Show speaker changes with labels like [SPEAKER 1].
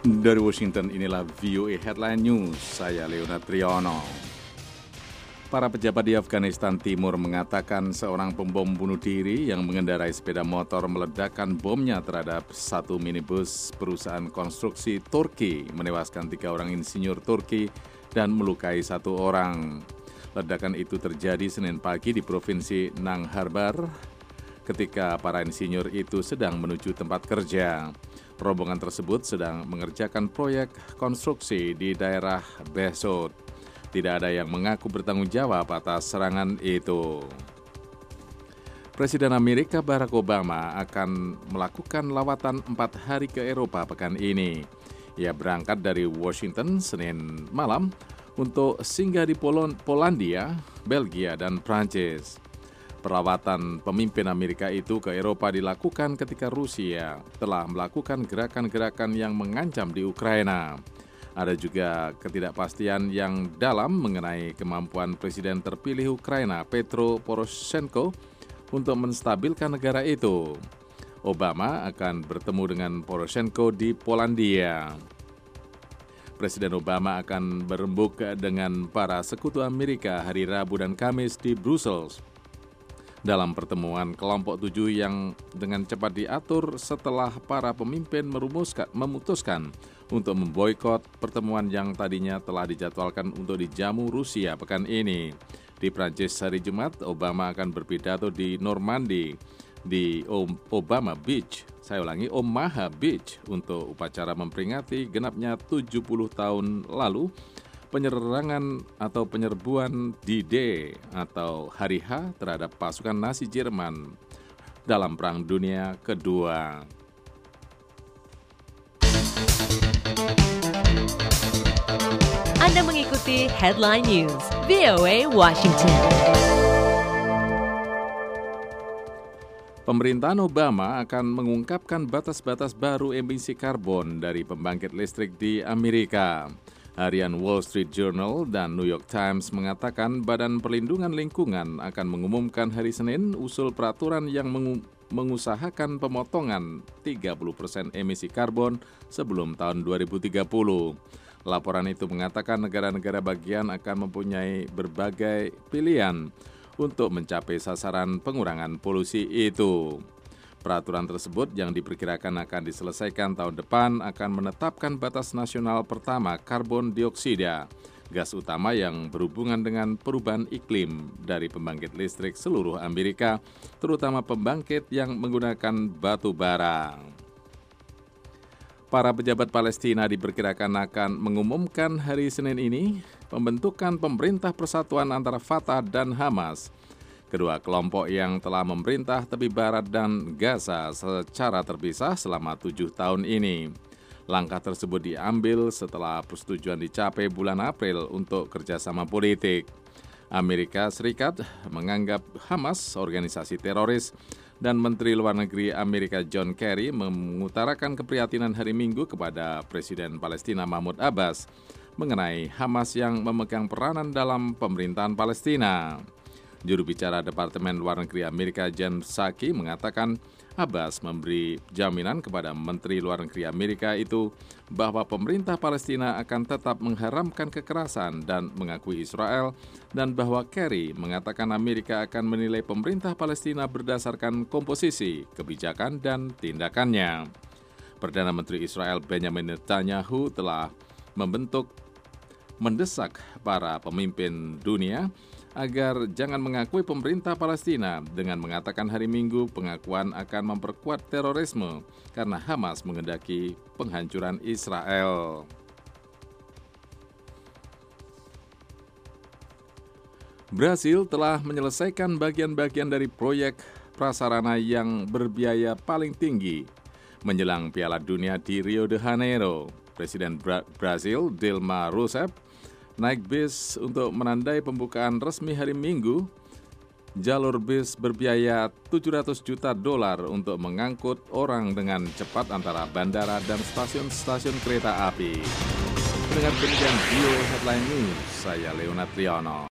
[SPEAKER 1] Dari Washington, inilah VOA Headline News, saya Leonard Triono. Para pejabat di Afghanistan Timur mengatakan seorang pembom bunuh diri yang mengendarai sepeda motor meledakkan bomnya terhadap satu minibus perusahaan konstruksi Turki, menewaskan 3 orang insinyur Turki dan melukai 1 orang. Ledakan itu terjadi Senin pagi di Provinsi Nangharbar ketika para insinyur itu sedang menuju tempat kerja. Rombongan tersebut sedang mengerjakan proyek konstruksi di daerah Behzod. Tidak ada yang mengaku bertanggung jawab atas serangan itu. Presiden Amerika Barack Obama akan melakukan lawatan 4 hari ke Eropa pekan ini. Ia berangkat dari Washington Senin malam untuk singgah di Polandia, Belgia, dan Prancis. Perawatan pemimpin Amerika itu ke Eropa dilakukan ketika Rusia telah melakukan gerakan-gerakan yang mengancam di Ukraina. Ada juga ketidakpastian yang dalam mengenai kemampuan Presiden terpilih Ukraina Petro Poroshenko untuk menstabilkan negara itu. Obama akan bertemu dengan Poroshenko di Polandia. Presiden Obama akan berembuk dengan para sekutu Amerika hari Rabu dan Kamis di Brussels. Dalam pertemuan kelompok 7 yang dengan cepat diatur setelah para pemimpin memutuskan untuk memboikot pertemuan yang tadinya telah dijadwalkan untuk dijamu Rusia pekan ini. Di Prancis hari Jumat, Obama akan berpidato di Normandy di Omaha Beach untuk upacara memperingati genapnya 70 tahun lalu penyerangan atau penyerbuan D-Day atau Hari H terhadap pasukan Nazi Jerman dalam Perang Dunia Kedua.
[SPEAKER 2] Anda mengikuti Headline News, VOA Washington.
[SPEAKER 1] Pemerintahan Obama akan mengungkapkan batas-batas baru emisi karbon dari pembangkit listrik di Amerika. Harian Wall Street Journal dan New York Times mengatakan Badan Perlindungan Lingkungan akan mengumumkan hari Senin usul peraturan yang mengusahakan pemotongan 30% emisi karbon sebelum tahun 2030. Laporan itu mengatakan negara-negara bagian akan mempunyai berbagai pilihan untuk mencapai sasaran pengurangan polusi itu. Peraturan tersebut yang diperkirakan akan diselesaikan tahun depan akan menetapkan batas nasional pertama karbon dioksida, gas utama yang berhubungan dengan perubahan iklim dari pembangkit listrik seluruh Amerika, terutama pembangkit yang menggunakan batu bara. Para pejabat Palestina diperkirakan akan mengumumkan hari Senin ini pembentukan pemerintah persatuan antara Fatah dan Hamas. Kedua kelompok yang telah memerintah tepi barat dan Gaza secara terpisah selama 7 tahun ini. Langkah tersebut diambil setelah persetujuan dicapai bulan April untuk kerjasama politik. Amerika Serikat menganggap Hamas organisasi teroris dan Menteri Luar Negeri Amerika John Kerry mengutarakan keprihatinan hari Minggu kepada Presiden Palestina Mahmud Abbas mengenai Hamas yang memegang peranan dalam pemerintahan Palestina. Juru bicara Departemen Luar Negeri Amerika Jen Psaki mengatakan Abbas memberi jaminan kepada Menteri Luar Negeri Amerika itu bahwa pemerintah Palestina akan tetap mengharamkan kekerasan dan mengakui Israel dan bahwa Kerry mengatakan Amerika akan menilai pemerintah Palestina berdasarkan komposisi, kebijakan, dan tindakannya. Perdana Menteri Israel Benjamin Netanyahu telah mendesak para pemimpin dunia agar jangan mengakui pemerintah Palestina dengan mengatakan hari Minggu pengakuan akan memperkuat terorisme karena Hamas menghendaki penghancuran Israel. Brasil telah menyelesaikan bagian-bagian dari proyek prasarana yang berbiaya paling tinggi menjelang Piala Dunia di Rio de Janeiro. Presiden Brasil Dilma Rousseff naik bis untuk menandai pembukaan resmi hari Minggu. Jalur bis berbiaya $700 juta untuk mengangkut orang dengan cepat antara bandara dan stasiun-stasiun kereta api. Dengan demikian VOA Headline News, saya Leonard Triono.